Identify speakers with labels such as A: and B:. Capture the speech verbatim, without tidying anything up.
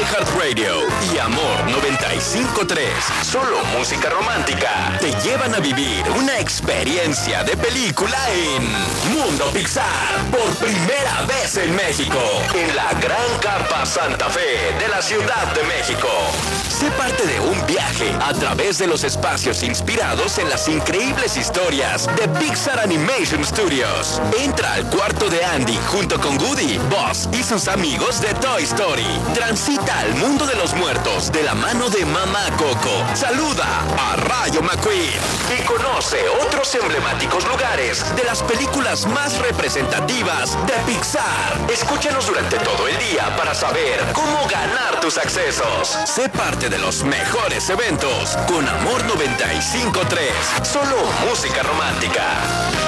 A: iHeartRadio y Amor noventa y cinco punto tres, solo música romántica, te llevan a vivir una experiencia de película en Mundo Pixar, por primera vez en México, en la Gran Carpa Santa Fe de la Ciudad de México. Sé parte de un viaje a través de los espacios inspirados en las increíbles historias de Pixar Animation Studios. Entra al cuarto de Andy junto con Woody, Buzz y sus amigos de Toy Story. Transita al mundo de los muertos de la mano de Mamá Coco. Saluda a Rayo McQueen y conoce otros emblemáticos lugares de las películas más representativas de Pixar. Escúchanos durante todo el día para saber cómo ganar tus accesos. Sé parte de los mejores eventos con Amor noventa y cinco punto tres. Solo música romántica.